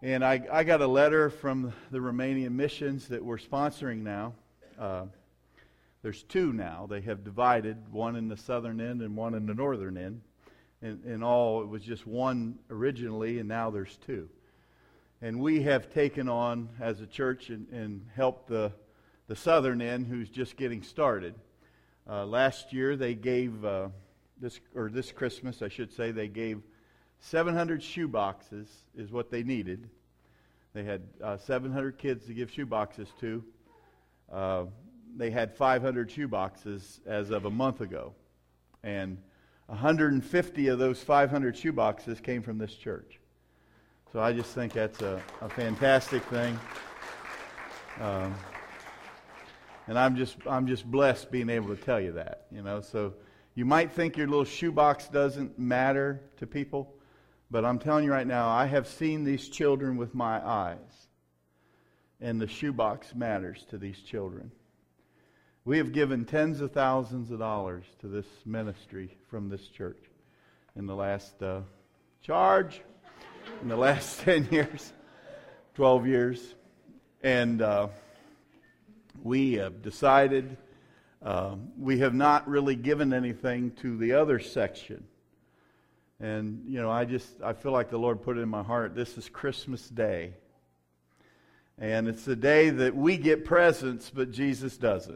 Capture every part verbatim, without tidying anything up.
And I, I got a letter from the Romanian missions that we're sponsoring now. Uh, there's two now. They have divided, one in the southern end and one in the northern end. In, in all, it was just one originally, and now there's two. And we have taken on, as a church, and, and helped the, the southern end, who's just getting started. Uh, last year, they gave, uh, this or this Christmas, I should say, they gave seven hundred shoe boxes is what they needed. They had uh, seven hundred kids to give shoe boxes to. Uh, they had five hundred shoe boxes as of a month ago. And one hundred fifty of those five hundred shoe boxes came from this church. So I just think that's a, a fantastic thing. Um, and I'm just I'm just blessed being able to tell you that. You know, so you might think your little shoebox doesn't matter to people, but I'm telling you right now, I have seen these children with my eyes, and the shoebox matters to these children. We have given tens of thousands of dollars to this ministry from this church in the last uh, charge, in the last ten years, twelve years. And uh, we have decided, uh, we have not really given anything to the other section. And, you know, I just, I feel like the Lord put it in my heart, this is Christmas Day. And it's the day that we get presents, but Jesus doesn't.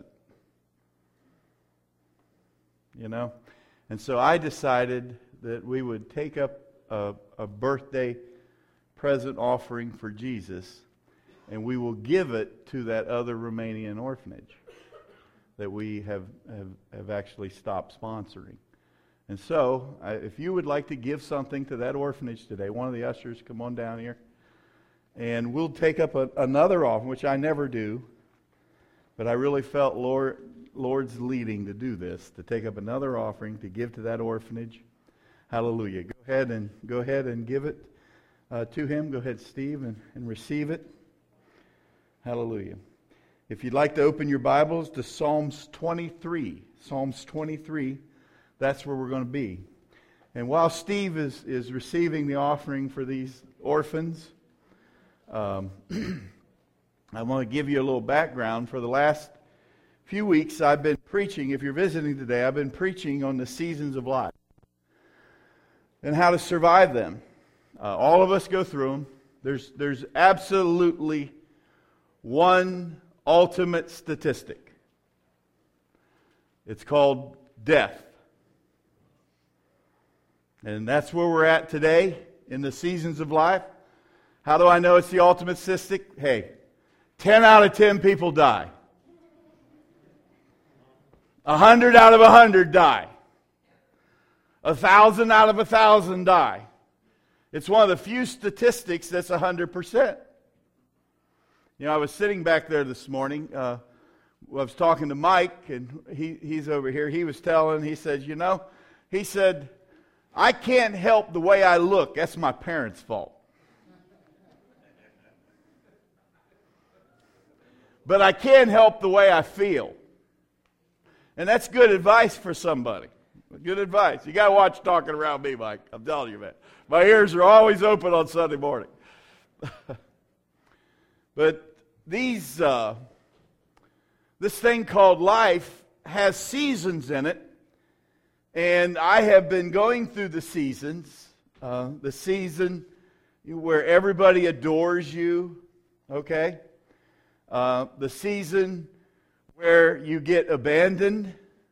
You know? And so I decided that we would take up a, a birthday present offering for Jesus, and we will give it to that other Romanian orphanage that we have, have, have actually stopped sponsoring. And so, I, if you would like to give something to that orphanage today, one of the ushers, come on down here, and we'll take up a, another offering, which I never do, but I really felt Lord, Lord's leading to do this, to take up another offering to give to that orphanage. Hallelujah. Go ahead and go ahead and give it uh, to him. Go ahead, Steve, and, and receive it. Hallelujah. If you'd like to open your Bibles to Psalms twenty-three, Psalms twenty-three, that's where we're going to be. And while Steve is, is receiving the offering for these orphans, um, I want to give you a little background. For the last few weeks, I've been preaching, if you're visiting today, I've been preaching on the seasons of life and how to survive them. Uh, all of us go through them. There's, there's absolutely one ultimate statistic. It's called death. And that's where we're at today in the seasons of life. How do I know it's the ultimate statistic? Hey, ten out of ten people die. A hundred out of a hundred die. A thousand out of a thousand die. It's one of the few statistics that's a hundred percent. You know, I was sitting back there this morning. Uh, I was talking to Mike, and he, he's over here. He was telling, he said, you know, he said, I can't help the way I look. That's my parents' fault. But I can help the way I feel. And that's good advice for somebody. Good advice. You got to watch talking around me, Mike. I'm telling you, man. My ears are always open on Sunday morning. But these, uh, this thing called life has seasons in it. And I have been going through the seasons. Uh, the season where everybody adores you. Okay? Uh, the season where you get abandoned,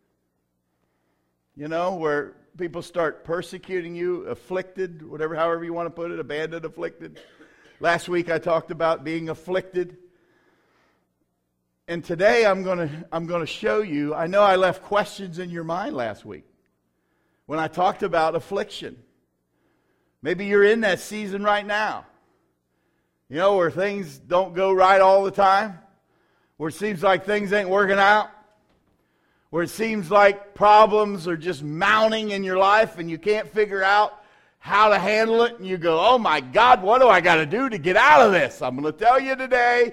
you know, where people start persecuting you, afflicted, whatever, however you want to put it, abandoned, afflicted. Last week I talked about being afflicted. And today I'm going to I'm going to show you, I know I left questions in your mind last week when I talked about affliction. Maybe you're in that season right now. You know, where things don't go right all the time. Where it seems like things ain't working out. Where it seems like problems are just mounting in your life and you can't figure out how to handle it. And you go, oh my God, what do I got to do to get out of this? I'm going to tell you today.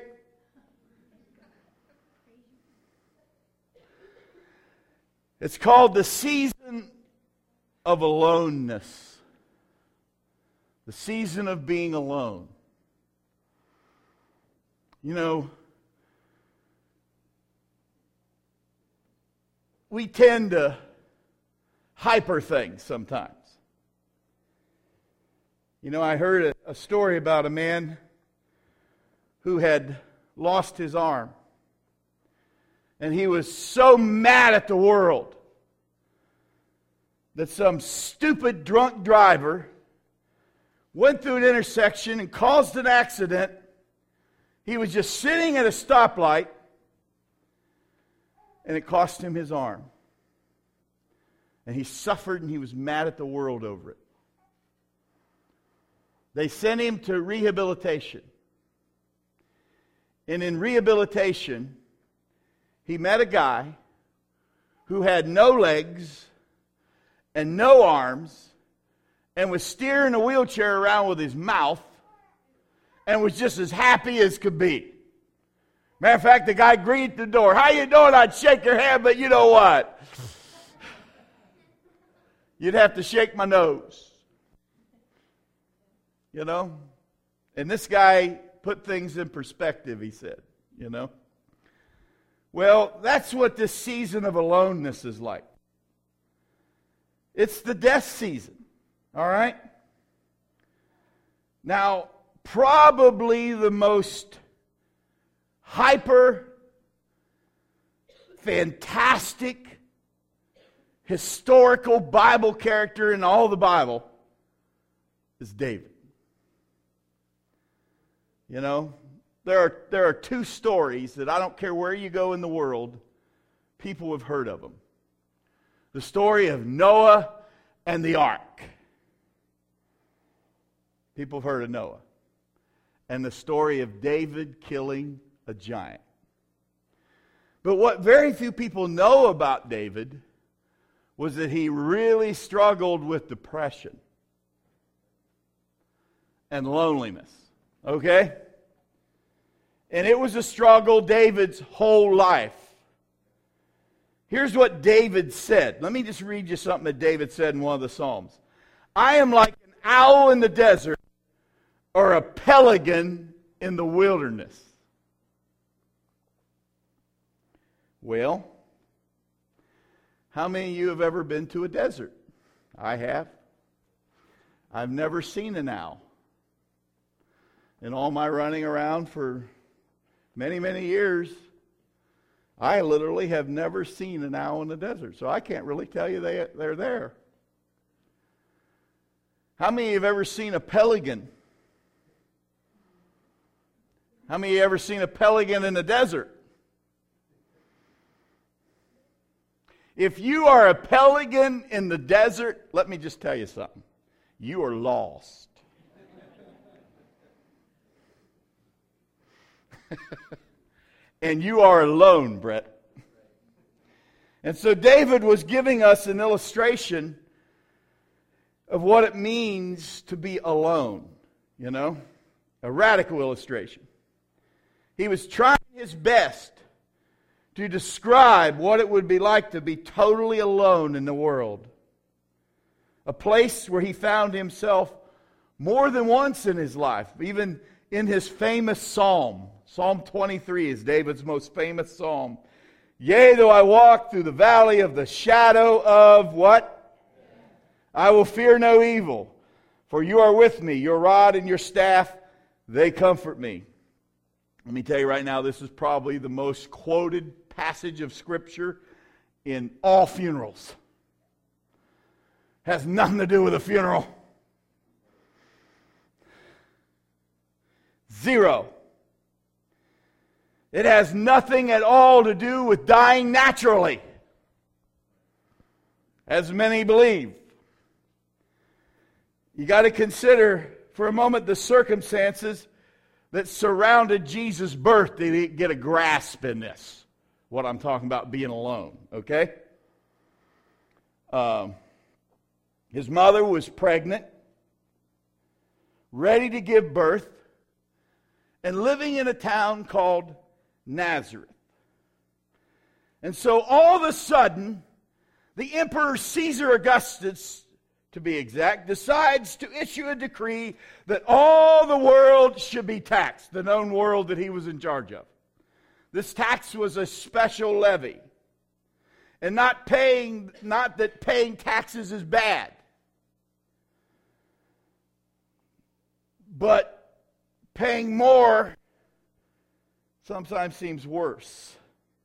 It's called the season of aloneness. The season of being alone. You know, we tend to hyper things sometimes. You know, I heard a, a story about a man who had lost his arm. And he was so mad at the world that some stupid drunk driver went through an intersection and caused an accident. He was just sitting at a stoplight, and it cost him his arm. And he suffered, and he was mad at the world over it. They sent him to rehabilitation. And in rehabilitation, he met a guy who had no legs and no arms and was steering a wheelchair around with his mouth and was just as happy as could be. Matter of fact, the guy greeted the door. How you doing? I'd shake your hand, but you know what? You'd have to shake my nose. You know? And this guy put things in perspective, he said, you know? Well, that's what this season of aloneness is like. It's the death season, all right? Now, probably the most hyper, fantastic, historical Bible character in all the Bible is David. You know, there are, there are two stories that I don't care where you go in the world, people have heard of them. The story of Noah and the ark. People have heard of Noah. And the story of David killing a giant. But what very few people know about David was that he really struggled with depression and loneliness. Okay? And it was a struggle David's whole life. Here's what David said. Let me just read you something that David said in one of the Psalms. I am like an owl in the desert or a pelican in the wilderness. Well, how many of you have ever been to a desert? I have. I've never seen an owl. In all my running around for many, many years, I literally have never seen an owl in the desert, so I can't really tell you they, they're there. How many have ever seen a pelican? How many have ever seen a pelican in the desert? If you are a pelican in the desert, let me just tell you something. You are lost. And you are alone, Brett. And so David was giving us an illustration of what it means to be alone, you know, a radical illustration. He was trying his best to describe what it would be like to be totally alone in the world. A place where he found himself more than once in his life, even in his famous psalm. Psalm twenty-three is David's most famous psalm. Yea, though I walk through the valley of the shadow of what? I will fear no evil, for you are with me. Your rod and your staff, they comfort me. Let me tell you right now, this is probably the most quoted passage of Scripture in all funerals. Has nothing to do with a funeral. Zero. It has nothing at all to do with dying naturally, as many believe. You got to consider for a moment the circumstances that surrounded Jesus' birth to get a grasp in this. What I'm talking about being alone, okay? Um, his mother was pregnant, ready to give birth, and living in a town called Nazareth. And so all of a sudden, the Emperor Caesar Augustus to be exact, decides to issue a decree that all the world should be taxed, the known world that he was in charge of. This tax was a special levy. And not paying, not that paying taxes is bad, but paying more sometimes seems worse.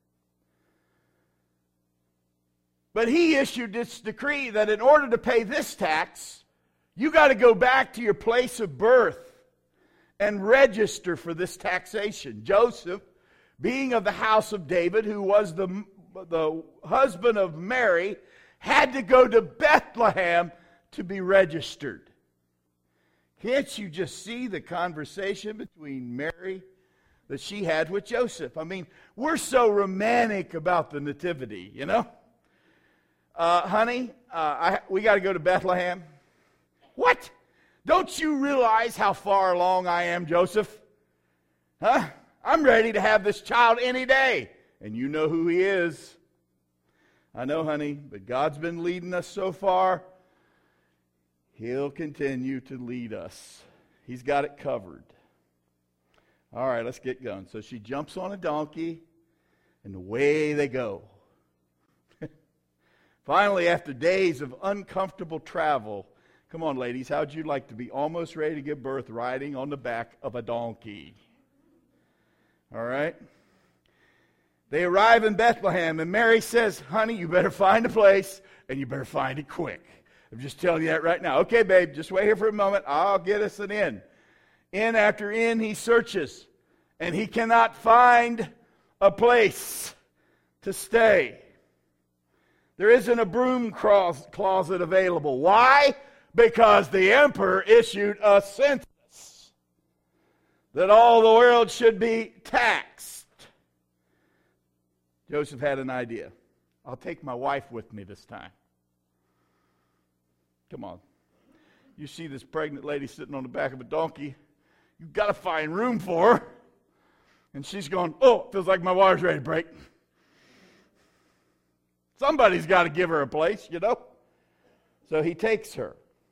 But he issued this decree that in order to pay this tax, you got to go back to your place of birth and register for this taxation. Joseph, being of the house of David, who was the, the husband of Mary, had to go to Bethlehem to be registered. Can't you just see the conversation between Mary that she had with Joseph? I mean, we're so romantic about the nativity, you know? Uh, honey, uh, I, we got to go to Bethlehem. What? Don't you realize how far along I am, Joseph? Huh? I'm ready to have this child any day. And you know who he is. I know, honey, but God's been leading us so far. He'll continue to lead us. He's got it covered. All right, let's get going. So she jumps on a donkey, and away they go. Finally, after days of uncomfortable travel, come on, ladies, how'd you like to be almost ready to give birth riding on the back of a donkey? All right? They arrive in Bethlehem, and Mary says, honey, you better find a place, and you better find it quick. I'm just telling you that right now. Okay, babe, just wait here for a moment. I'll get us an inn. Inn after inn he searches, and he cannot find a place to stay. There isn't a broom closet available. Why? Because the emperor issued a census that all the world should be taxed. Joseph had an idea. I'll take my wife with me this time. Come on. You see this pregnant lady sitting on the back of a donkey. You've got to find room for her. And she's going, oh, feels like my water's ready to break. Somebody's got to give her a place, you know. So he takes her.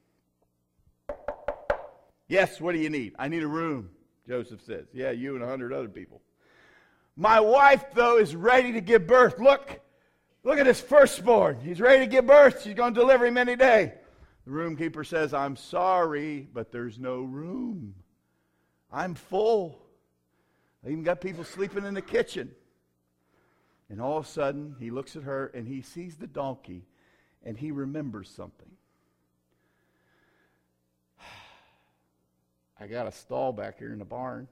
Yes, what do you need? I need a room, Joseph says. Yeah, you and a hundred other people. My wife, though, is ready to give birth. Look, look at this firstborn. He's ready to give birth. She's going to deliver him any day. The roomkeeper says, I'm sorry, but there's no room. I'm full. I even got people sleeping in the kitchen. And all of a sudden, he looks at her and he sees the donkey and he remembers something. I got a stall back here in the barn.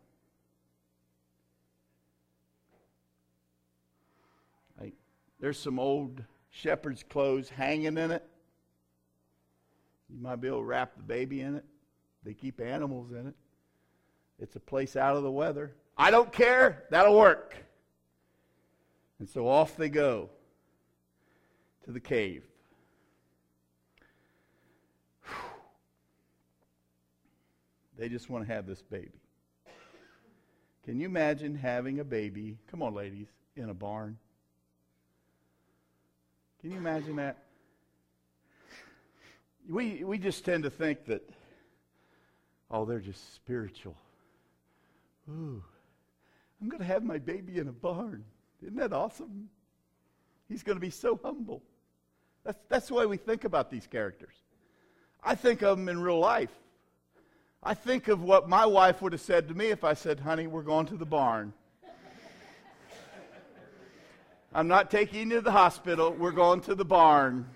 I, there's some old shepherd's clothes hanging in it. You might be able to wrap the baby in it. They keep animals in it. It's a place out of the weather. I don't care. That'll work. And so off they go to the cave. Whew. They just want to have this baby. Can you imagine having a baby, come on ladies, in a barn? Can you imagine that? We, we just tend to think that, oh, they're just spiritual. Ooh, I'm going to have my baby in a barn. Isn't that awesome? He's going to be so humble. That's, that's the way we think about these characters. I think of them in real life. I think of what my wife would have said to me if I said, honey, we're going to the barn. I'm not taking you to the hospital. We're going to the barn.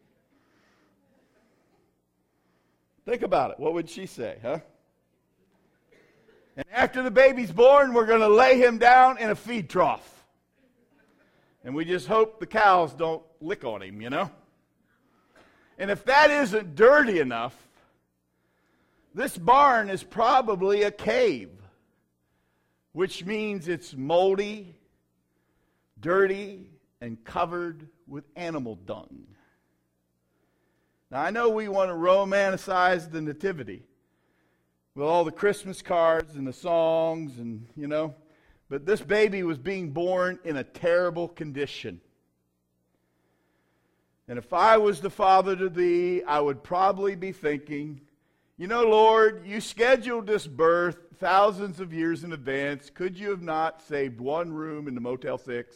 Think about it. What would she say, huh? And after the baby's born, we're going to lay him down in a feed trough. And we just hope the cows don't lick on him, you know? And if that isn't dirty enough, this barn is probably a cave, which means it's moldy, dirty, and covered with animal dung. Now, I know we want to romanticize the nativity with all the Christmas cards and the songs and, you know, but this baby was being born in a terrible condition. And if I was the father to thee, I would probably be thinking, you know, Lord, you scheduled this birth thousands of years in advance. Could you have not saved one room in the Motel six?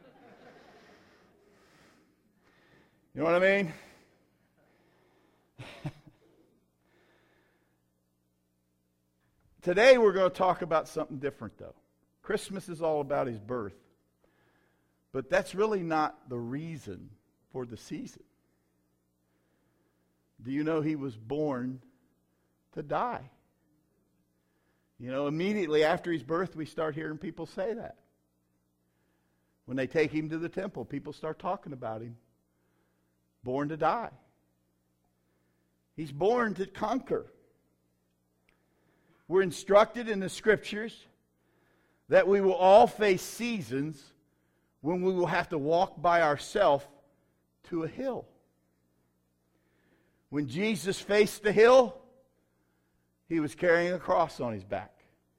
You know what I mean? Today we're going to talk about something different, though. Christmas is all about his birth. But that's really not the reason for the season. Do you know he was born to die? You know, immediately after his birth, we start hearing people say that. When they take him to the temple, people start talking about him. Born to die. He's born to conquer. We're instructed in the Scriptures that we will all face seasons when we will have to walk by ourselves to a hill. When Jesus faced the hill, he was carrying a cross on his back.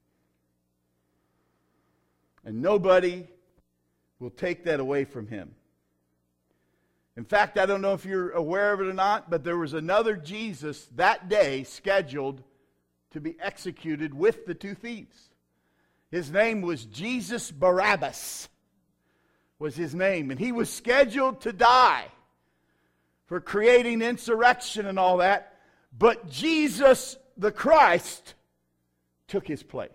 And nobody will take that away from him. In fact, I don't know if you're aware of it or not, but there was another Jesus that day scheduled to be executed with the two thieves. His name was Jesus Barabbas, was his name. And he was scheduled to die for creating insurrection and all that. But Jesus the Christ took his place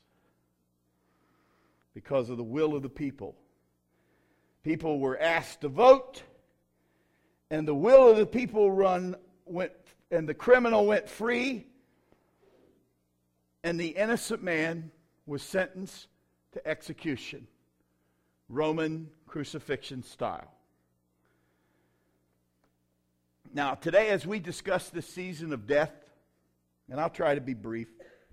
because of the will of the people. People were asked to vote, and the will of the people run went, and the criminal went free, and the innocent man was sentenced to execution, Roman crucifixion style. Now, today, as we discuss this season of death, and I'll try to be brief,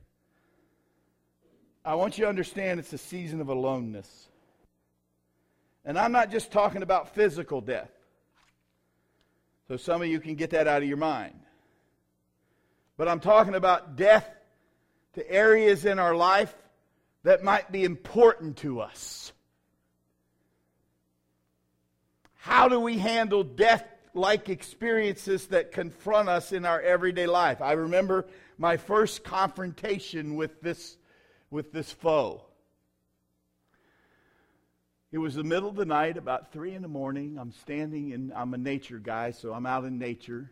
I want you to understand it's a season of aloneness. And I'm not just talking about physical death. So some of you can get that out of your mind. But I'm talking about death to areas in our life that might be important to us. How do we handle death-like experiences that confront us in our everyday life? I remember my first confrontation with this, with this foe. It was the middle of the night, about three in the morning. I'm standing in, I'm a nature guy, so I'm out in nature.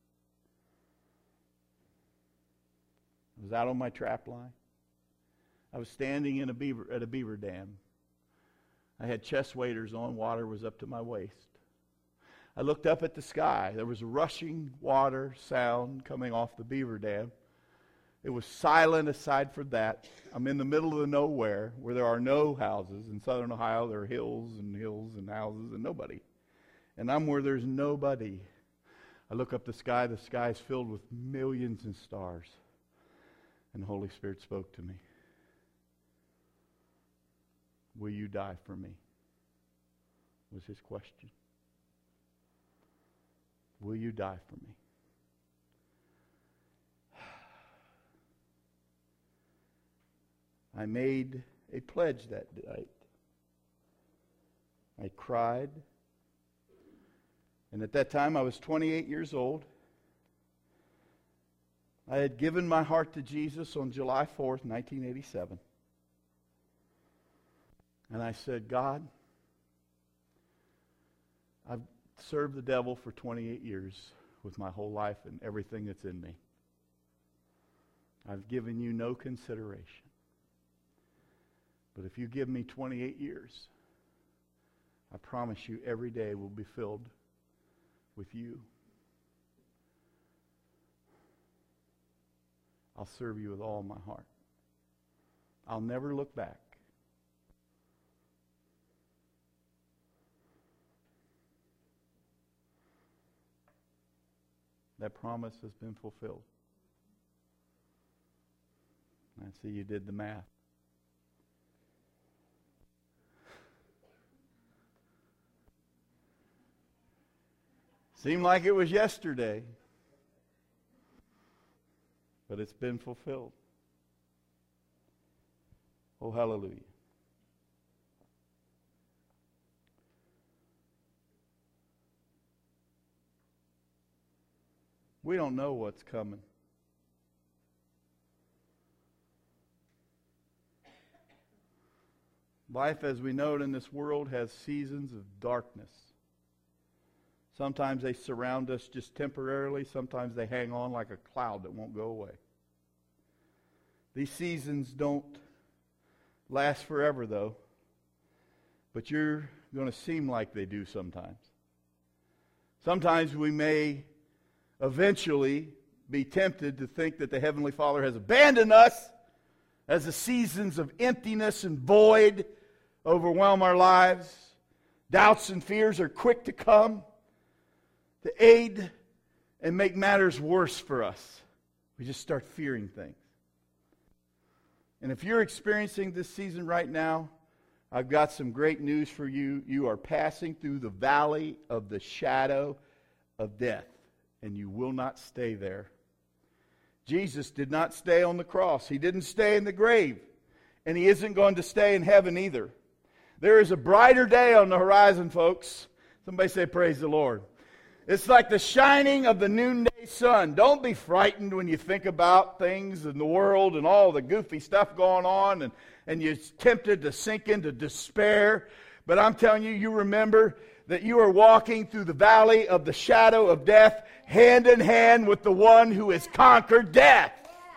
I was out on my trap line. I was standing in a beaver at a beaver dam. I had chest waders on. Water was up to my waist. I looked up at the sky. There was a rushing water sound coming off the beaver dam. It was silent aside from that. I'm in the middle of the nowhere where there are no houses. In southern Ohio, there are hills and hills and houses and nobody. And I'm where there's nobody. I look up the sky. The sky is filled with millions of stars. And the Holy Spirit spoke to me. Will you die for me? Was his question. Will you die for me? I made a pledge that night. I cried. And at that time, I was twenty-eight years old. I had given my heart to Jesus on July fourth, nineteen eighty-seven. And I said, God, I've served the devil for twenty-eight years with my whole life and everything that's in me. I've given you no consideration. But if you give me twenty-eight years, I promise you every day will be filled with you. I'll serve you with all my heart. I'll never look back. That promise has been fulfilled. I see you did the math. Seemed like it was yesterday, but it's been fulfilled. Oh, hallelujah. We don't know what's coming. Life as we know it in this world has seasons of darkness. Sometimes they surround us just temporarily. Sometimes they hang on like a cloud that won't go away. These seasons don't last forever, though. But you're going to seem like they do sometimes. Sometimes we may eventually be tempted to think that the Heavenly Father has abandoned us as the seasons of emptiness and void overwhelm our lives. Doubts and fears are quick to come to aid and make matters worse for us. We just start fearing things. And if you're experiencing this season right now, I've got some great news for you. You are passing through the valley of the shadow of death, and you will not stay there. Jesus did not stay on the cross. He didn't stay in the grave, and He isn't going to stay in heaven either. There is a brighter day on the horizon, folks. Somebody say, praise the Lord. It's like the shining of the noonday sun. Don't be frightened when you think about things in the world and all the goofy stuff going on, and, and you're tempted to sink into despair. But I'm telling you, you remember that you are walking through the valley of the shadow of death, hand in hand with the one who has conquered death.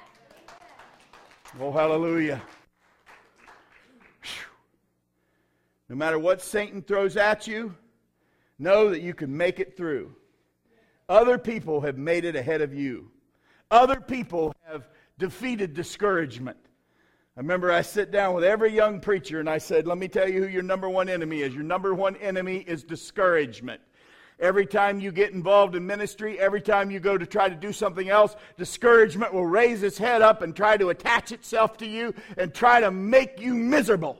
Oh, hallelujah. No matter what Satan throws at you, know that you can make it through. Other people have made it ahead of you. Other people have defeated discouragement. I remember I sit down with every young preacher and I said, let me tell you who your number one enemy is. Your number one enemy is discouragement. Every time you get involved in ministry, every time you go to try to do something else, discouragement will raise its head up and try to attach itself to you and try to make you miserable.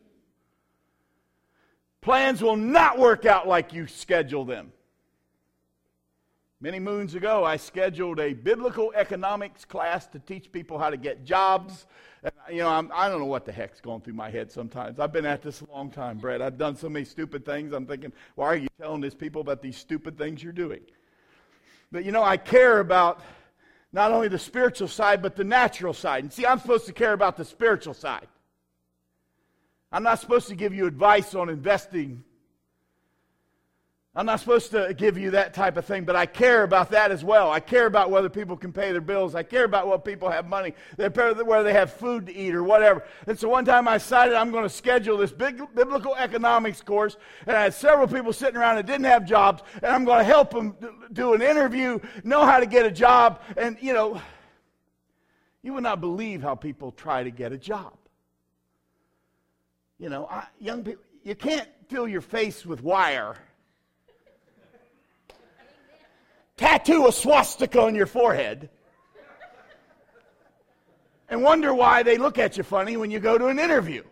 Plans will not work out like you schedule them. Many moons ago, I scheduled a biblical economics class to teach people how to get jobs. And, you know, I'm, I don't know what the heck's going through my head sometimes. I've been at this a long time, Brett. I've done so many stupid things. I'm thinking, why are you telling these people about these stupid things you're doing? But, you know, I care about not only the spiritual side, but the natural side. And see, I'm supposed to care about the spiritual side. I'm not supposed to give you advice on investing. I'm not supposed to give you that type of thing, but I care about that as well. I care about whether people can pay their bills. I care about what people have money, whether they have food to eat or whatever. And so one time I decided I'm going to schedule this big biblical economics course, and I had several people sitting around that didn't have jobs, and I'm going to help them do an interview, know how to get a job. And, you know, you would not believe how people try to get a job. You know, I, young people, you can't fill your face with wire. Tattoo a swastika on your forehead and wonder why they look at you funny when you go to an interview.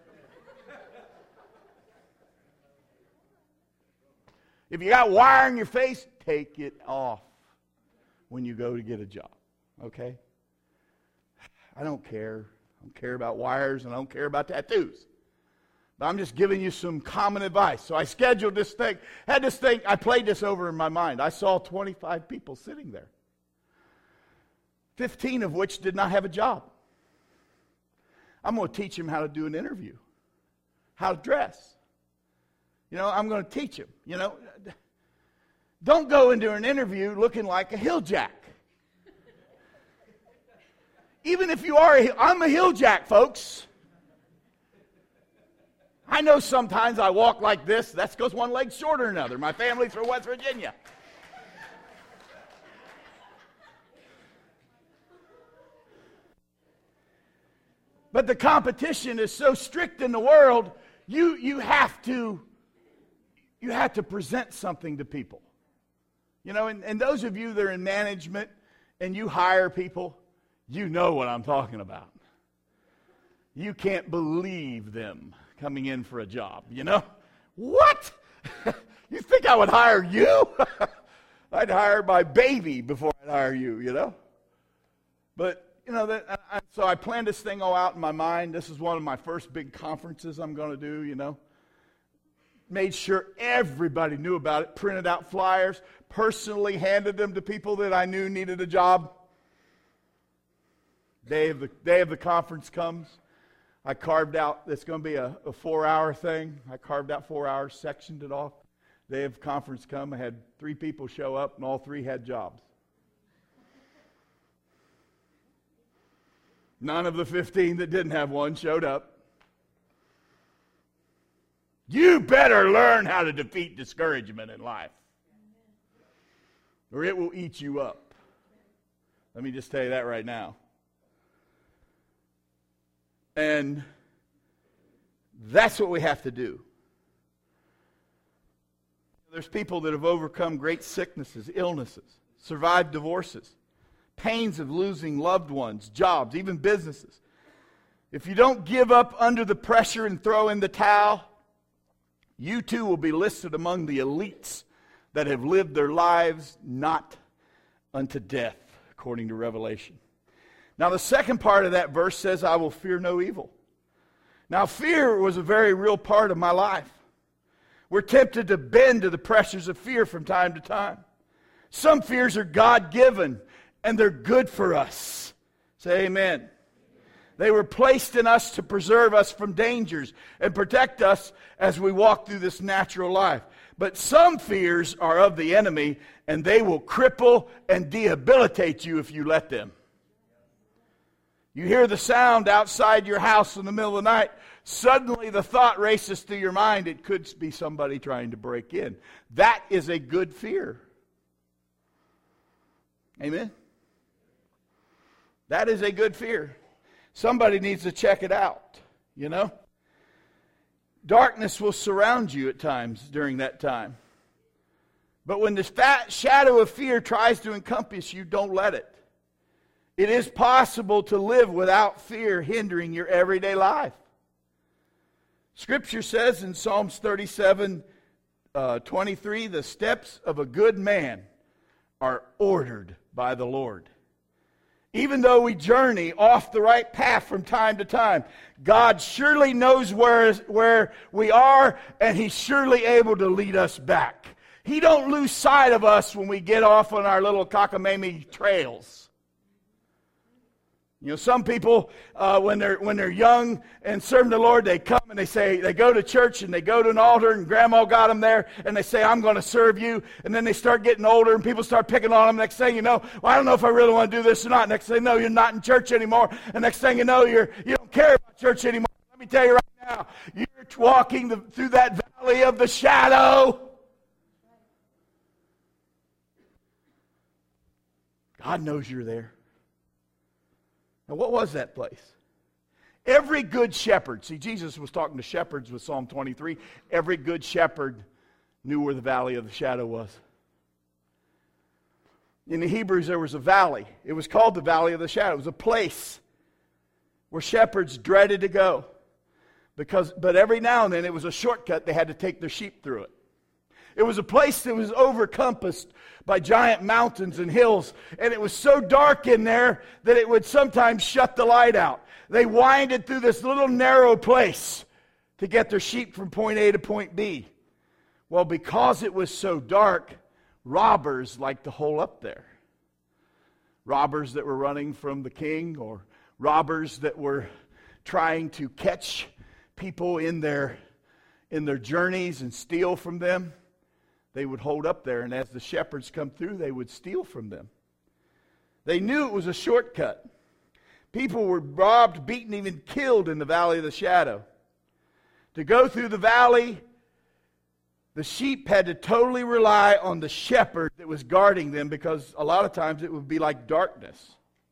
If you got wire in your face, take it off when you go to get a job, okay? I don't care. I don't care about wires and I don't care about tattoos. But I'm just giving you some common advice. So I scheduled this thing, had this thing, I played this over in my mind. I saw twenty-five people sitting there, fifteen of which did not have a job. I'm going to teach them how to do an interview, how to dress. You know, I'm going to teach them, you know. Don't go into an interview looking like a hilljack. Even if you are, a, I'm a hilljack, folks. I know sometimes I walk like this. That's because one leg's shorter than another. My family's from West Virginia. But the competition is so strict in the world, you, you have to you have to present something to people. You know, and, and those of you that are in management and you hire people, you know what I'm talking about. You can't believe them coming in for a job, you know? What? You think I would hire you? I'd hire my baby before I'd hire you, you know? But, you know, that, I, so I planned this thing all out in my mind. This is one of my first big conferences I'm going to do, you know? made sure everybody knew about it, printed out flyers, personally handed them to people that I knew needed a job. Day of the, day of the conference comes. I carved out, it's going to be a, a four-hour thing. I carved out four hours, sectioned it off. Day of conference come, I had three people show up, and all three had jobs. None of the fifteen that didn't have one showed up. You better learn how to defeat discouragement in life, or it will eat you up. Let me just tell you that right now. And that's what we have to do. There's people that have overcome great sicknesses, illnesses, survived divorces, pains of losing loved ones, jobs, even businesses. If you don't give up under the pressure and throw in the towel, you too will be listed among the elites that have lived their lives not unto death, according to Revelation. Now, the second part of that verse says, I will fear no evil. Now, fear was a very real part of my life. We're tempted to bend to the pressures of fear from time to time. Some fears are God-given, and they're good for us. Say amen. They were placed in us to preserve us from dangers and protect us as we walk through this natural life. But some fears are of the enemy, and they will cripple and debilitate you if you let them. You hear the sound outside your house in the middle of the night. Suddenly the thought races through your mind, it could be somebody trying to break in. That is a good fear. Amen? That is a good fear. Somebody needs to check it out, you know? Darkness will surround you at times during that time. But when the fat shadow of fear tries to encompass you, don't let it. It is possible to live without fear hindering your everyday life. Scripture says in Psalms thirty-seven, uh, twenty-three, the steps of a good man are ordered by the Lord. Even though we journey off the right path from time to time, God surely knows where, where we are, and He's surely able to lead us back. He don't lose sight of us when we get off on our little cockamamie trails. You know, some people, uh, when they're when they're young and serving the Lord, they come and they say, they go to church and they go to an altar and Grandma got them there and they say, I'm going to serve you. And then they start getting older and people start picking on them. Next thing you know, well, I don't know if I really want to do this or not. Next thing you know, you're not in church anymore. And next thing you know, you're you don't care about church anymore. Let me tell you right now, you're walking the, through that valley of the shadow. God knows you're there. Now, what was that place? Every good shepherd, see, Jesus was talking to shepherds with Psalm twenty-three. Every good shepherd knew where the valley of the shadow was. In the Hebrews, there was a valley. It was called the valley of the shadow. It was a place where shepherds dreaded to go. Because, but every now and then, it was a shortcut. They had to take their sheep through it. It was a place that was overcompassed by giant mountains and hills. And it was so dark in there that it would sometimes shut the light out. They winded through this little narrow place to get their sheep from point A to point B. Well, because it was so dark, robbers liked to hole up there. Robbers that were running from the king, or robbers that were trying to catch people in their, in their journeys and steal from them. They would hold up there, and as the shepherds come through, they would steal from them. They knew it was a shortcut. People were robbed, beaten, even killed in the valley of the shadow. To go through the valley, the sheep had to totally rely on the shepherd that was guarding them, because a lot of times it would be like darkness.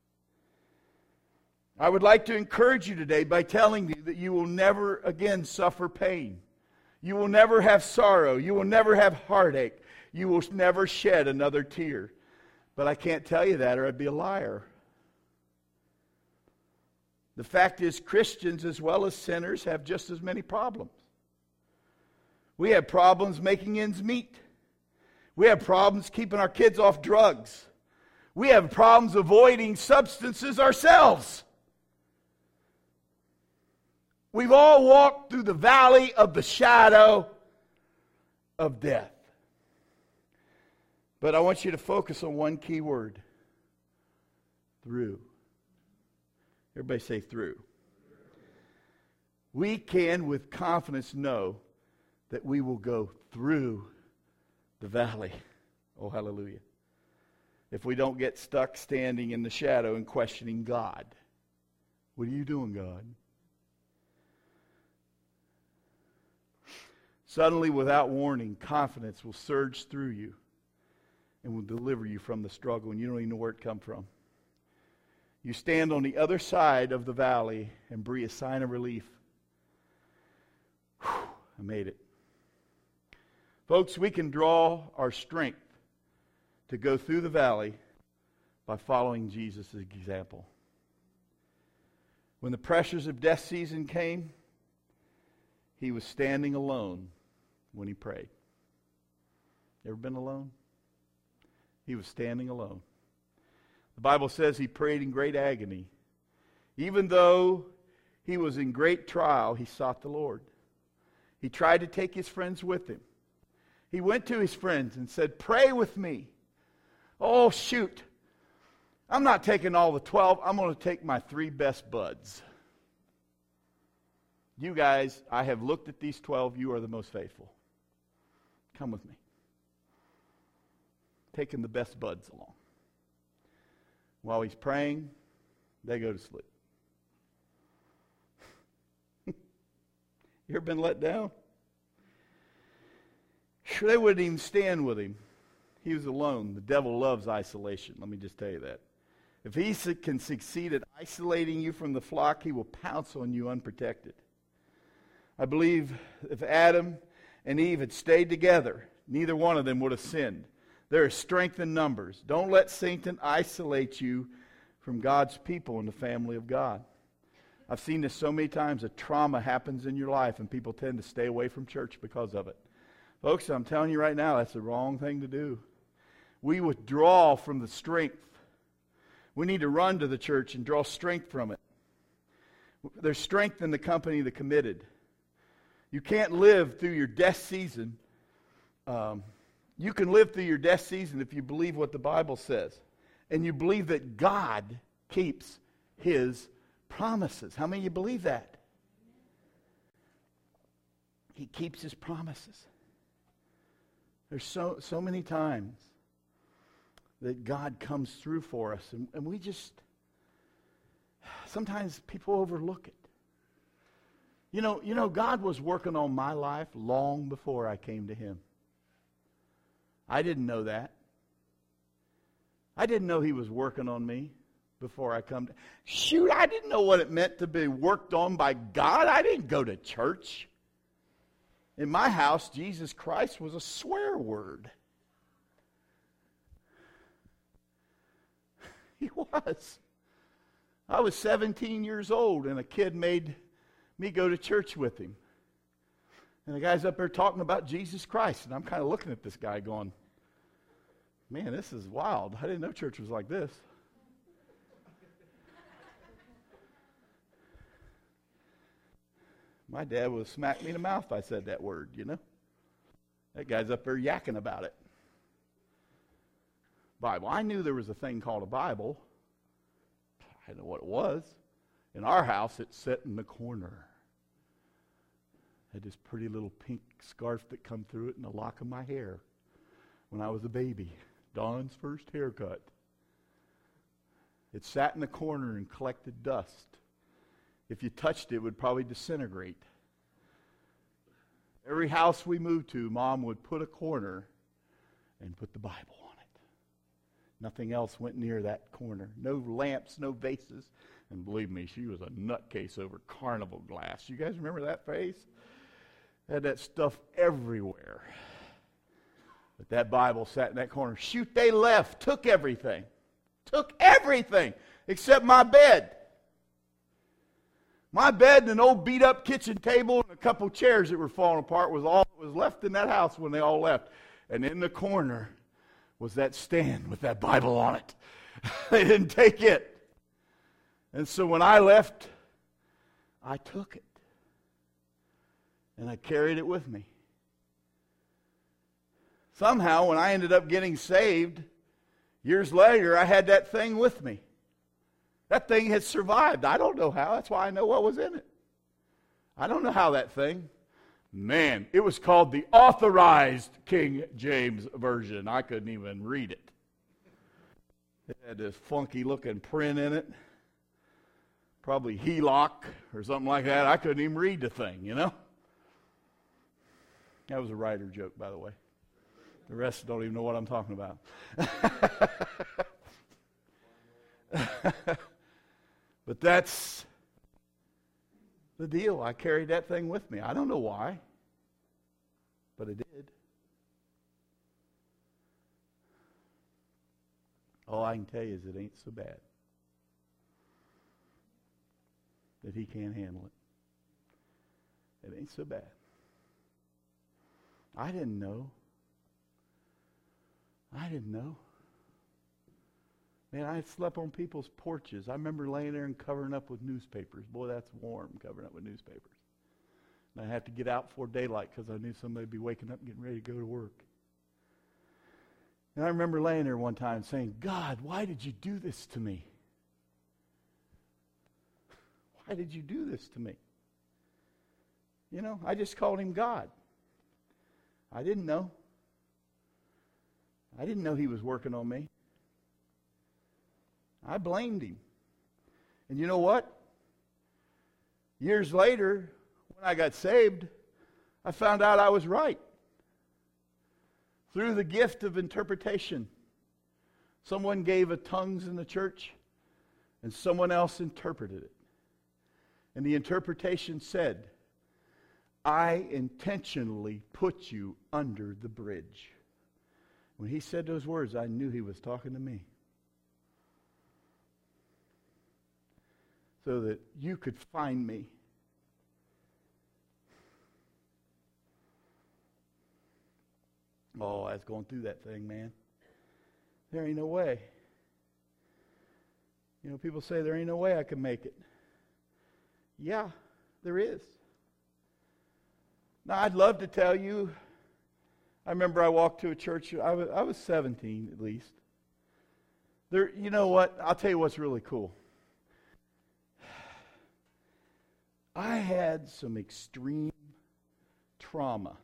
I would like to encourage you today by telling you that you will never again suffer pain. You will never have sorrow. You will never have heartache. You will never shed another tear. But I can't tell you that, or I'd be a liar. The fact is, Christians as well as sinners have just as many problems. We have problems making ends meet. We have problems keeping our kids off drugs. We have problems avoiding substances ourselves. We've all walked through the valley of the shadow of death. But I want you to focus on one key word. Through. Everybody say through. We can with confidence know that we will go through the valley. Oh, hallelujah. If we don't get stuck standing in the shadow and questioning God. What are you doing, God? Suddenly, without warning, confidence will surge through you and will deliver you from the struggle, and you don't even know where it come from. You stand on the other side of the valley and breathe a sign of relief. Whew, I made it. Folks, we can draw our strength to go through the valley by following Jesus' example. When the pressures of death season came, he was standing alone when he prayed. Ever been alone? He was standing alone. The Bible says he prayed in great agony. Even though he was in great trial, he sought the Lord. He tried to take his friends with him. He went to his friends and said, "Pray with me." Oh, shoot. I'm not taking all the twelve. I'm going to take my three best buds. You guys, I have looked at these twelve. You are the most faithful. Come with me. Taking the best buds along. While he's praying, they go to sleep. You ever been let down? Sure, they wouldn't even stand with him. He was alone. The devil loves isolation. Let me just tell you that. If he can succeed at isolating you from the flock, he will pounce on you unprotected. I believe if Adam and Eve had stayed together, neither one of them would have sinned. There is strength in numbers. Don't let Satan isolate you from God's people in the family of God. I've seen this so many times. A trauma happens in your life and people tend to stay away from church because of it. Folks, I'm telling you right now, that's the wrong thing to do. We withdraw from the strength. We need to run to the church and draw strength from it. There's strength in the company of the committed. You can't live through your death season. Um, you can live through your death season if you believe what the Bible says. And you believe that God keeps his promises. How many of you believe that? He keeps his promises. There's so, so many times that God comes through for us. And, and we just, sometimes people overlook it. You know, you know, God was working on my life long before I came to him. I didn't know that. I didn't know he was working on me before I come to... Shoot, I didn't know what it meant to be worked on by God. I didn't go to church. In my house, Jesus Christ was a swear word. He was. I was seventeen years old, and a kid made me go to church with him. And the guy's up there talking about Jesus Christ, and I'm kind of looking at this guy going, man, this is wild. I didn't know church was like this. My dad would have smacked me in the mouth if I said that word, you know. That guy's up there yakking about it. Bible. I knew there was a thing called a Bible. I didn't know what it was. In our house, it sat in the corner. Had this pretty little pink scarf that come through it and a lock of my hair when I was a baby. Don's first haircut. It sat in the corner and collected dust. If you touched it, it would probably disintegrate. Every house we moved to, Mom would put a corner and put the Bible on it. Nothing else went near that corner. No lamps, no vases. And believe me, she was a nutcase over carnival glass. You guys remember that phase? Had that stuff everywhere. But that Bible sat in that corner. Shoot, they left, took everything. Took everything except my bed. My bed and an old beat-up kitchen table and a couple chairs that were falling apart was all that was left in that house when they all left. And in the corner was that stand with that Bible on it. They didn't take it. And so when I left, I took it. And I carried it with me. somehow when I ended up getting saved, years later, I had that thing with me. That thing had survived. I don't know how. That's why I know what was in it. I don't know how that thing. Man, it was called the Authorized King James Version. I couldn't even read it. It had this funky looking print in it. Probably Heloc or something like that. I couldn't even read the thing, you know. That was a writer joke, by the way. The rest don't even know what I'm talking about. But that's the deal. I carried that thing with me. I don't know why, but I did. All I can tell you is it ain't so bad that he can't handle it. It ain't so bad. I didn't know. I didn't know. Man, I had slept on people's porches. I remember laying there and covering up with newspapers. Boy, that's warm, covering up with newspapers. And I had to get out before daylight because I knew somebody would be waking up and getting ready to go to work. And I remember laying there one time saying, God, why did you do this to me? Why did you do this to me? You know, I just called him God. I didn't know. I didn't know he was working on me. I blamed him. And you know what? Years later, when I got saved, I found out I was right. Through the gift of interpretation. Someone gave a tongues in the church, and someone else interpreted it. And the interpretation said, I intentionally put you under the bridge. When he said those words, I knew he was talking to me. So that you could find me. Oh, I was going through that thing, man. There ain't no way. You know, people say there ain't no way I can make it. Yeah, there is. Now, I'd love to tell you. I remember I walked to a church. I was, I was seventeen at least. There, you know what? I'll tell you what's really cool. I had some extreme trauma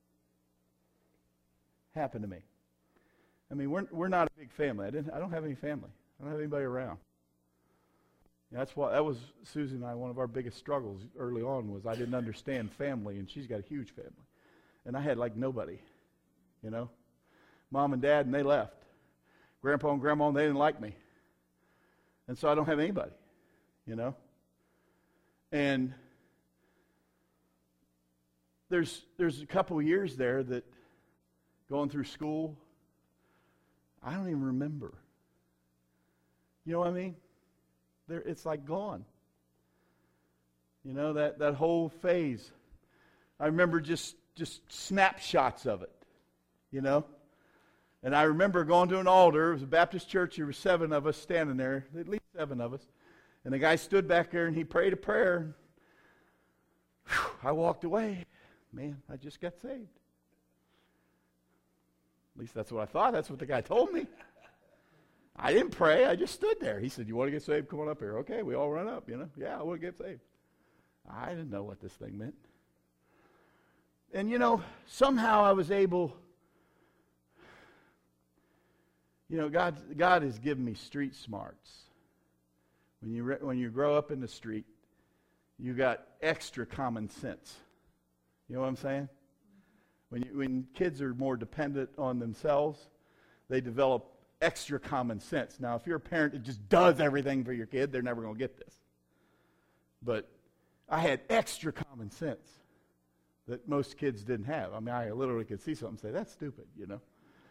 happen to me. I mean, we're we're not a big family. I didn't. I don't have any family. I don't have anybody around. And that's why that was Susan and I. One of our biggest struggles early on was I didn't understand family, and she's got a huge family, and I had like nobody. You know, Mom and Dad, and they left. Grandpa and Grandma, and they didn't like me, and so I don't have anybody. You know, and there's there's a couple of years there that going through school, I don't even remember. You know what I mean? There, it's like gone. You know, that, that whole phase. I remember just, just snapshots of it, you know. And I remember going to an altar. It was a Baptist church. There were seven of us standing there, at least seven of us. And the guy stood back there and he prayed a prayer. Whew, I walked away. Man, I just got saved. At least that's what I thought. That's what the guy told me. I didn't pray. I just stood there. He said, you want to get saved? Come on up here. Okay, we all run up, you know. Yeah, I want to get saved. I didn't know what this thing meant. And, you know, somehow I was able, you know, God, God has given me street smarts. When you, re- when you grow up in the street, you got extra common sense. You know what I'm saying? When, you, when kids are more dependent on themselves, they develop extra common sense. Now, if you're a parent that just does everything for your kid, they're never going to get this. But I had extra common sense that most kids didn't have. I mean, I literally could see something and say, that's stupid, you know.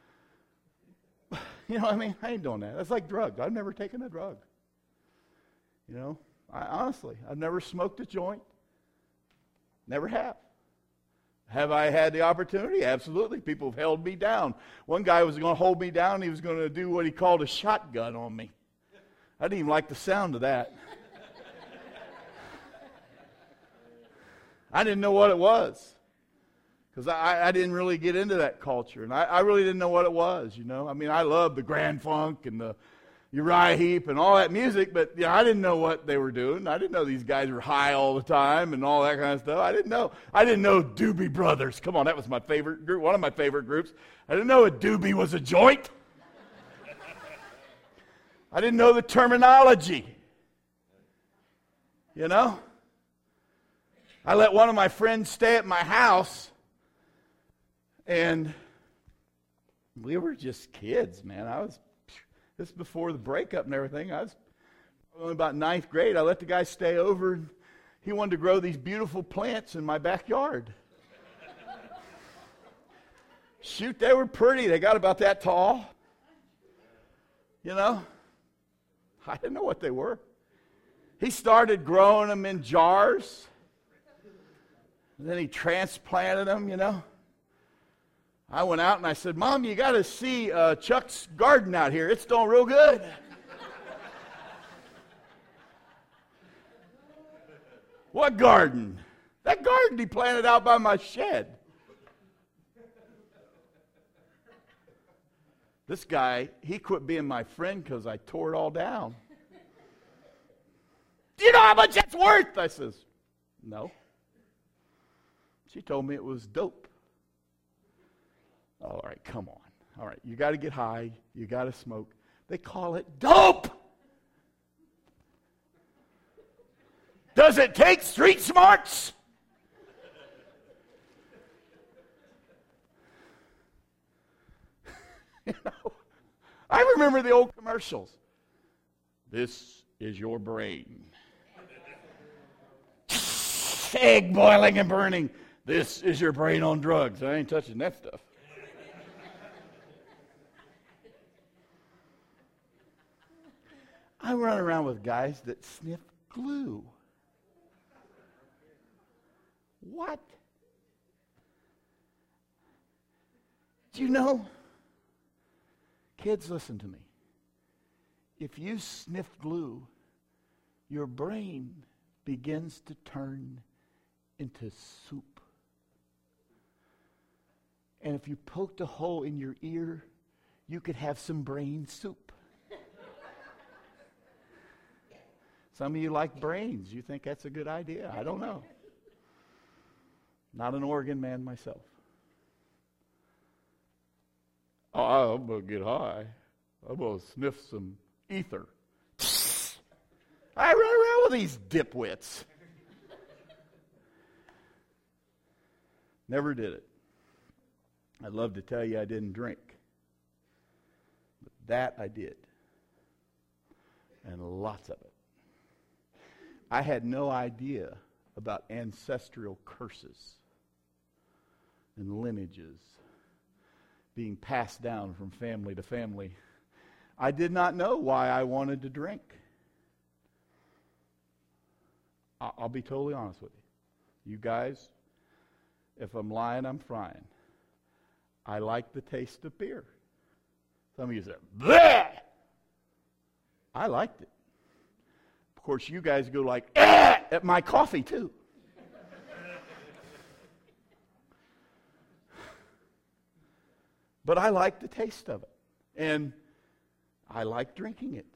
You know what I mean? I ain't doing that. That's like drugs. I've never taken a drug. You know, I, honestly, I've never smoked a joint. Never have. Have I had the opportunity? Absolutely. People have held me down. One guy was going to hold me down. He was going to do what he called a shotgun on me. I didn't even like the sound of that. I didn't know what it was. Because I, I didn't really get into that culture, and I, I really didn't know what it was, you know. I mean, I loved the Grand Funk and the Uriah Heep and all that music, but you know, I didn't know what they were doing. I didn't know these guys were high all the time and all that kind of stuff. I didn't know. I didn't know Doobie Brothers. Come on, that was my favorite group, one of my favorite groups. I didn't know a doobie was a joint. I didn't know the terminology. You know? I let one of my friends stay at my house, and we were just kids, man. I was, this is before the breakup and everything. I was only about ninth grade. I let the guy stay over, and he wanted to grow these beautiful plants in my backyard. Shoot, they were pretty. They got about that tall. You know? I didn't know what they were. He started growing them in jars. And then he transplanted them, you know. I went out and I said, Mom, you got to see uh, Chuck's garden out here. It's doing real good. What garden? That garden he planted out by my shed. This guy, he quit being my friend because I tore it all down. Do you know how much that's worth? I says, no. She told me it was dope. All right, come on. All right, you got to get high. You got to smoke. They call it dope. Does it take street smarts? You know, I remember the old commercials. This is your brain. Egg boiling and burning. This is your brain on drugs. I ain't touching that stuff. I run around with guys that sniff glue. What? Do you know? Kids, listen to me. If you sniff glue, your brain begins to turn into soup. And if you poked a hole in your ear, you could have some brain soup. Some of you like brains. You think that's a good idea. I don't know. Not an organ man myself. Oh, I'm going to get high. I'm going to sniff some ether. I run around with these dipwits. Never did it. I'd love to tell you I didn't drink. But that I did. And lots of it. I had no idea about ancestral curses and lineages being passed down from family to family. I did not know why I wanted to drink. I'll be totally honest with you. You guys, if I'm lying, I'm frying. I like the taste of beer. Some of you say, bleh! I liked it. Of course, you guys go like, eh! At my coffee, too. But I like the taste of it. And I like drinking it.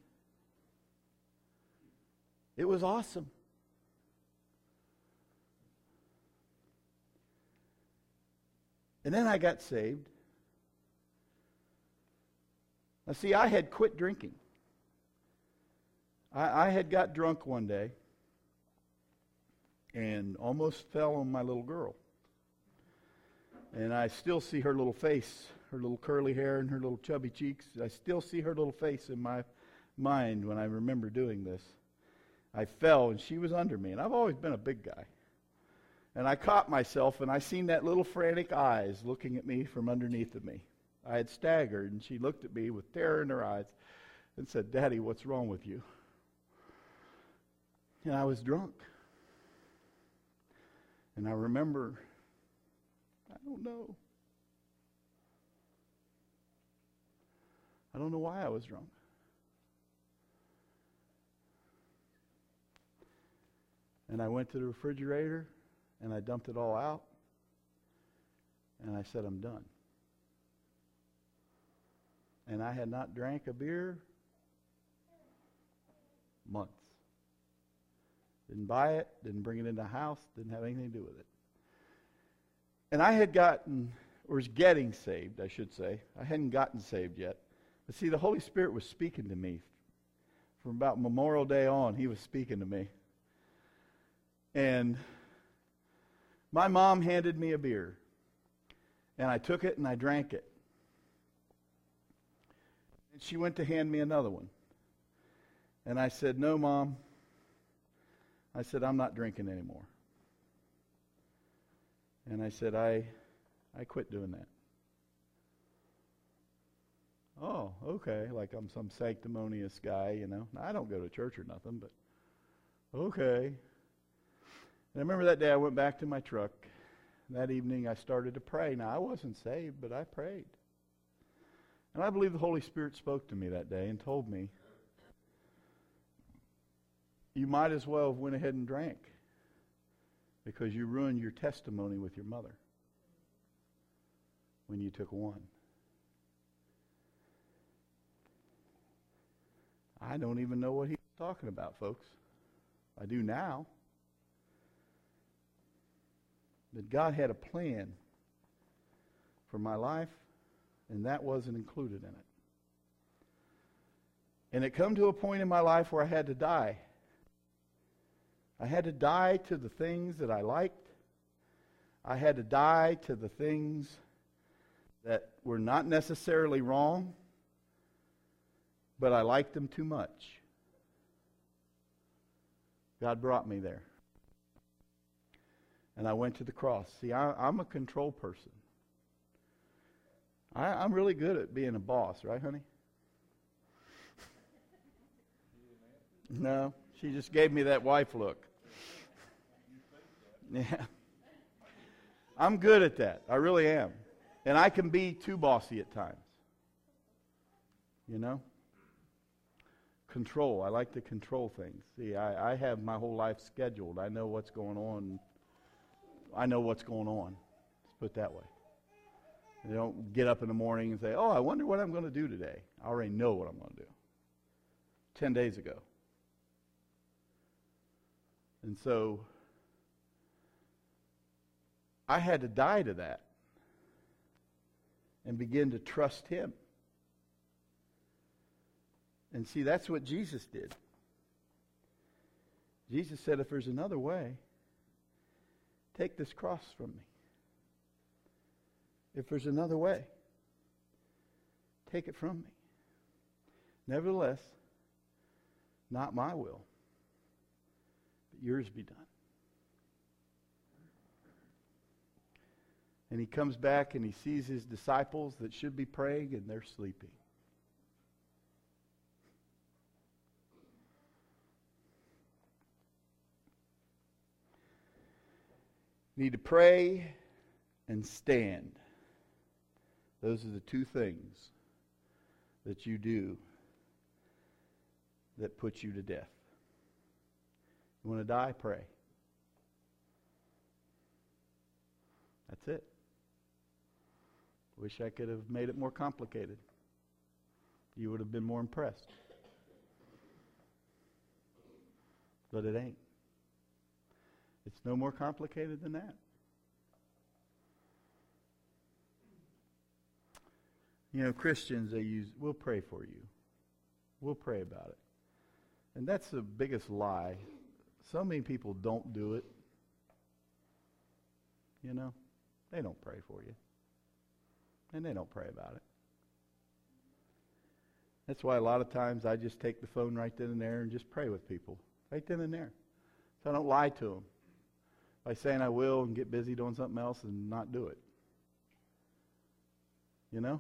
It was awesome. And then I got saved. Now, see, I had quit drinking. I, I had got drunk one day and almost fell on my little girl. And I still see her little face, her little curly hair and her little chubby cheeks. I still see her little face in my mind when I remember doing this. I fell and she was under me. And I've always been a big guy. And I caught myself and I seen that little frantic eyes looking at me from underneath of me. I had staggered and she looked at me with terror in her eyes and said, Daddy, what's wrong with you? And I was drunk. And I remember, I don't know. I don't know why I was drunk. And I went to the refrigerator and I dumped it all out. And I said, I'm done. And I had not drank a beer months. Didn't buy it, didn't bring it in the house, didn't have anything to do with it. And I had gotten, or was getting saved, I should say. I hadn't gotten saved yet. But see, the Holy Spirit was speaking to me. From about Memorial Day on, He was speaking to me. And my mom handed me a beer. And I took it and I drank it. And she went to hand me another one. And I said, no, Mom. I said, I'm not drinking anymore. And I said, I I quit doing that. Oh, okay, like I'm some sanctimonious guy, you know. I don't go to church or nothing, but okay. And I remember that day I went back to my truck. That evening I started to pray. Now, I wasn't saved, but I prayed. And I believe the Holy Spirit spoke to me that day and told me, you might as well have went ahead and drank because you ruined your testimony with your mother when you took one. I don't even know what he was talking about, folks. I do now. But God had a plan for my life, and that wasn't included in it. And it come to a point in my life where I had to die. I had to die to the things that I liked. I had to die to the things that were not necessarily wrong, but I liked them too much. God brought me there. And I went to the cross. See, I, I'm a control person. I, I'm really good at being a boss, right, honey? No, she just gave me that wife look. Yeah. I'm good at that. I really am. And I can be too bossy at times. You know? Control. I like to control things. See, I, I have my whole life scheduled. I know what's going on. I know what's going on. Let's put it that way. I don't get up in the morning and say, oh, I wonder what I'm going to do today. I already know what I'm going to do. Ten days ago. And so I had to die to that and begin to trust Him. And see, that's what Jesus did. Jesus said, if there's another way, take this cross from me. If there's another way, take it from me. Nevertheless, not my will, but yours be done. And he comes back and he sees his disciples that should be praying and they're sleeping. You need to pray and stand. Those are the two things that you do that put you to death. You want to die? Pray. That's it. Wish I could have made it more complicated. You would have been more impressed. But it ain't. It's no more complicated than that. You know, Christians, they use, we'll pray for you. We'll pray about it. And that's the biggest lie. So many people don't do it. You know, they don't pray for you. And they don't pray about it. That's why a lot of times I just take the phone right then and there and just pray with people. Right then and there. So I don't lie to them by saying I will and get busy doing something else and not do it. You know?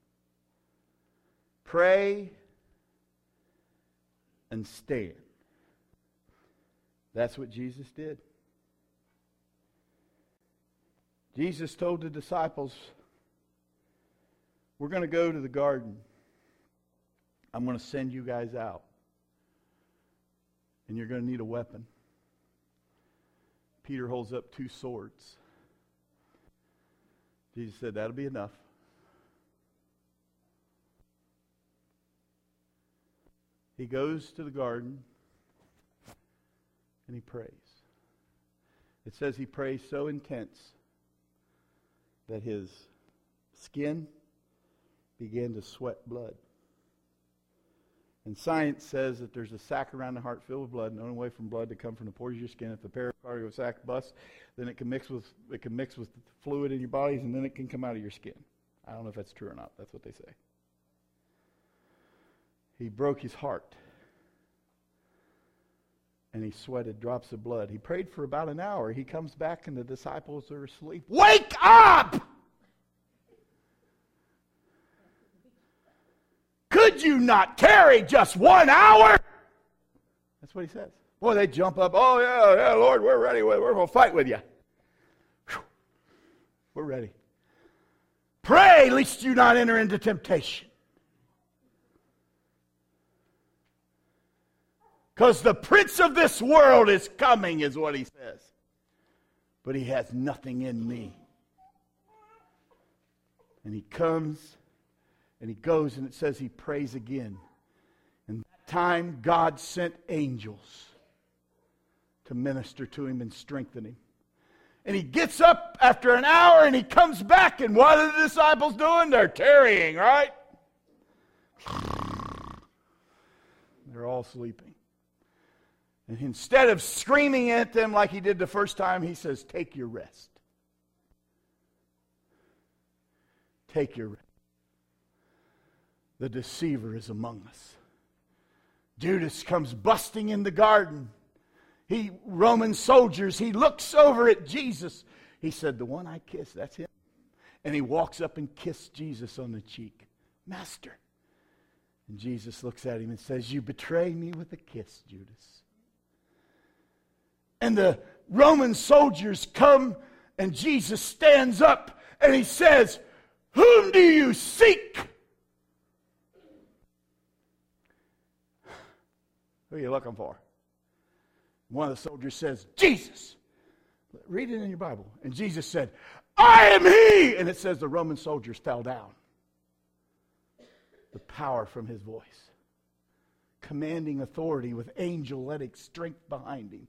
Pray and stand. That's what Jesus did. Jesus told the disciples, we're going to go to the garden. I'm going to send you guys out. And you're going to need a weapon. Peter holds up two swords. Jesus said, that'll be enough. He goes to the garden and he prays. It says he prays so intense that his skin began to sweat blood. And science says that there's a sac around the heart filled with blood, and the only way from blood to come from the pores of your skin, if the pericardial sac busts, then it can mix with it can mix with the fluid in your bodies, and then it can come out of your skin. I don't know if that's true or not. That's what they say. He broke his heart. And he sweated drops of blood. He prayed for about an hour. He comes back and the disciples are asleep. Wake up! Could you not tarry just one hour? That's what he says. Boy, they jump up. Oh, yeah, yeah, Lord, we're ready. We're going to fight with you. Whew. We're ready. Pray lest you not enter into temptation. Because the prince of this world is coming, is what he says. But he has nothing in me. And he comes and he goes, and it says he prays again. And that time God sent angels to minister to him and strengthen him. And he gets up after an hour and he comes back, and what are the disciples doing? They're tarrying, right? They're all sleeping. And instead of screaming at them like he did the first time, he says, take your rest. Take your rest. The deceiver is among us. Judas comes busting in the garden. He, Roman soldiers, he looks over at Jesus. He said, the one I kissed, that's him. And he walks up and kissed Jesus on the cheek. Master. And Jesus looks at him and says, you betray me with a kiss, Judas. And the Roman soldiers come, and Jesus stands up, and he says, whom do you seek? Who are you looking for? One of the soldiers says, Jesus. Read it in your Bible. And Jesus said, I am he. And it says the Roman soldiers fell down. The power from his voice. Commanding authority with angelic strength behind him.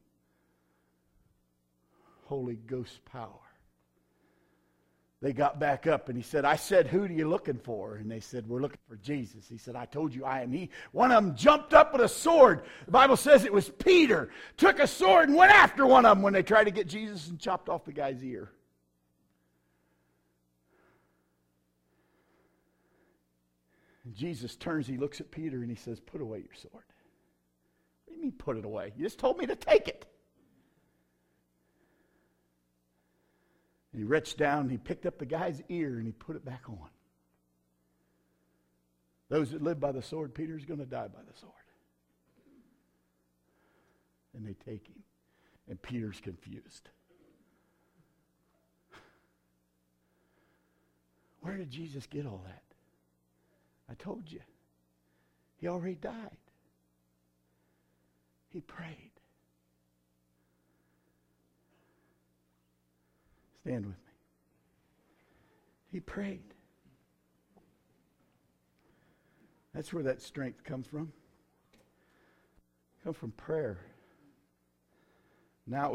Holy Ghost power. They got back up and he said, I said, who are you looking for? And they said, we're looking for Jesus. He said, I told you I am he. One of them jumped up with a sword. The Bible says it was Peter. Took a sword and went after one of them when they tried to get Jesus and chopped off the guy's ear. And Jesus turns, he looks at Peter and he says, put away your sword. What do you mean put it away? You just told me to take it. And he reached down and he picked up the guy's ear and he put it back on. Those that live by the sword, Peter's going to die by the sword. And they take him. And Peter's confused. Where did Jesus get all that? I told you. He already died. He prayed. Stand with me. He prayed. That's where that strength comes from. Come from prayer. Now